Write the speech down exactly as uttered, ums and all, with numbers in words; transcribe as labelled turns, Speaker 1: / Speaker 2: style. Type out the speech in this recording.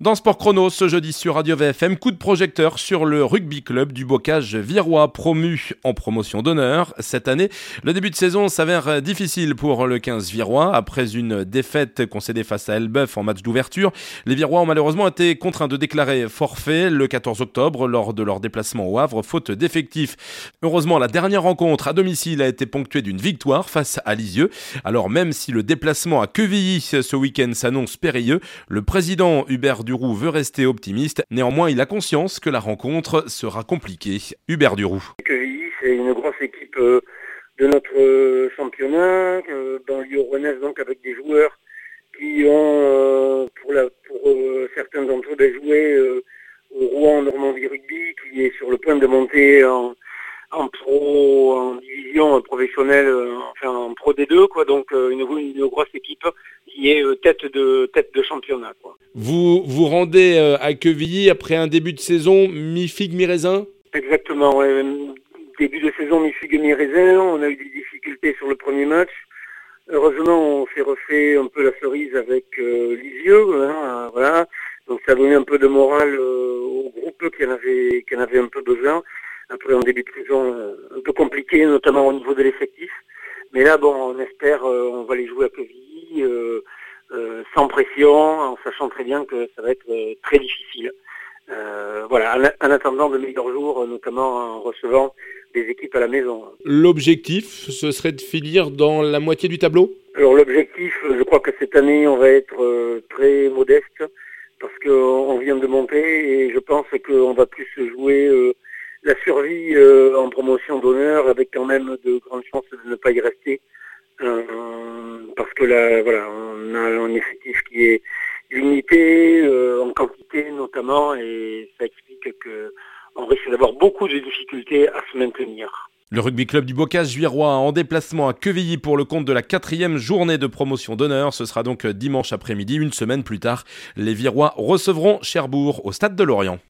Speaker 1: Dans Sport Chrono, ce jeudi sur Radio V F M, coup de projecteur sur le rugby club du Bocage virois, promu en promotion d'honneur. Cette année, le début de saison s'avère difficile pour le quinze virois. Après une défaite concédée face à Elbeuf en match d'ouverture, les Virois ont malheureusement été contraints de déclarer forfait le quatorze octobre lors de leur déplacement au Havre, faute d'effectifs. Heureusement, la dernière rencontre à domicile a été ponctuée d'une victoire face à Lisieux. Alors même si le déplacement à Quevilly ce week-end s'annonce périlleux, le président Hubert Duroux veut rester optimiste. Néanmoins, il a conscience que la rencontre sera compliquée. Hubert Duroux.
Speaker 2: Quevilly, c'est une grosse équipe euh, de notre euh, championnat, euh, dans l'Iorennaise, donc avec des joueurs qui ont, euh, pour, la, pour euh, certains d'entre eux, joué euh, au Rouen Normandie Rugby, qui est sur le point de monter en, en pro, en division professionnelle, euh, enfin en pro D deux, quoi. Donc euh, une, une grosse équipe qui est euh, tête de tête de championnat, quoi.
Speaker 1: Vous vous rendez euh, à Quevilly après un début de saison mi-figue mi-raisin ?
Speaker 2: Exactement, ouais. Début de saison mi-figue mi-raisin, on a eu des difficultés sur le premier match. Heureusement, on s'est refait un peu la cerise avec euh, Lisieux, hein, voilà. Donc ça a donné un peu de morale euh, au groupe qui en avait qui en avait un peu besoin. Après un début de saison euh, un peu compliqué, notamment au niveau de l'effectif. Mais là, bon, on espère, euh, on va les jouer à Quevilly, euh, euh, sans pression, en sachant très bien que ça va être euh, très difficile. Euh, voilà, en, en attendant de meilleurs jours, notamment en recevant des équipes à la maison.
Speaker 1: L'objectif, ce serait de finir dans la moitié du tableau ?
Speaker 2: Alors l'objectif, je crois que cette année, on va être euh, très modeste, parce qu'on vient de monter, et je pense qu'on va plus jouer euh, la survie euh, en promotion d'honneur, avec quand même de grandes chances de ne pas y rester. Euh, parce que là, voilà, on a un effectif qui est limité, euh, en quantité notamment, et ça explique qu'on risque d'avoir beaucoup de difficultés à se maintenir.
Speaker 1: Le rugby club du Bocage virois en déplacement à Quevilly pour le compte de la quatrième journée de promotion d'honneur. Ce sera donc dimanche après-midi, une semaine plus tard. Les Virois recevront Cherbourg au stade de Lorient.